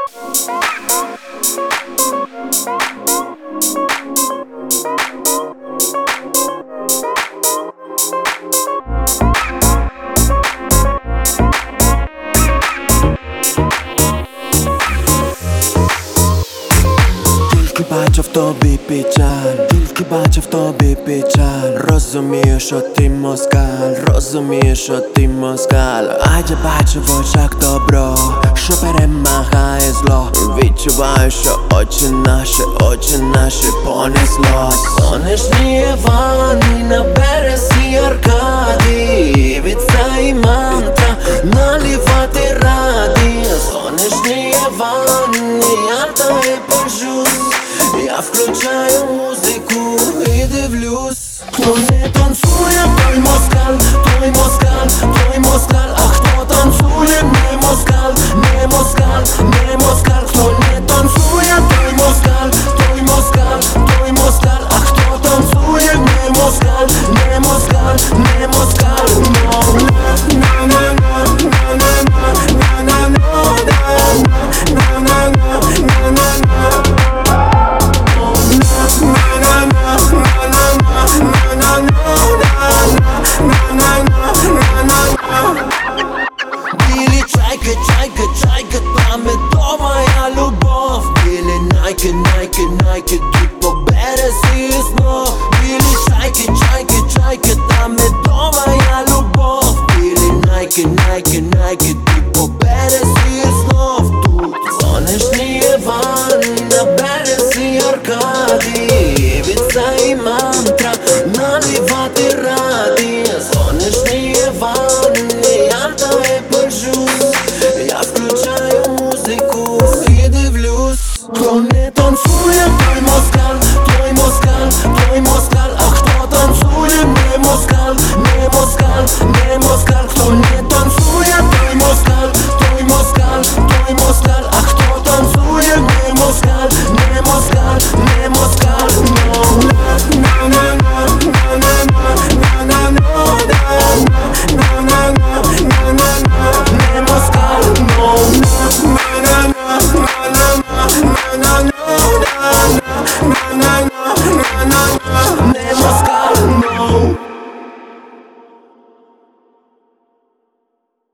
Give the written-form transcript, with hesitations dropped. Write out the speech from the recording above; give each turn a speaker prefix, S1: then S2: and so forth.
S1: Тільки бачу в тобі печаль, тільки бачу в тобі печаль. Розумію, що ти москаль, розумію, що ти москаль. А я бачу в очах добро, що перемагає зло. Відчуваю, що очі наші понеслось. Сонячні ванни на березі Аркадії. Від цієї мантра налівати раді. Сонячні ванни, я тобі пожусь. Я включаю музику і дивлюсь. Хто не танцює, той москаль, той москаль, той москаль. А хто танцює, не москаль, не москаль, не москаль. Хто не танцює, той москаль, той москаль, той москаль. А хто танцює, не москаль, не москаль, не москаль. Білі чайки, чайки, чайки, там медова любов. Білі найки, найки, найки, тут по березі знов. Білі чайки, чайки, чайки, там медова.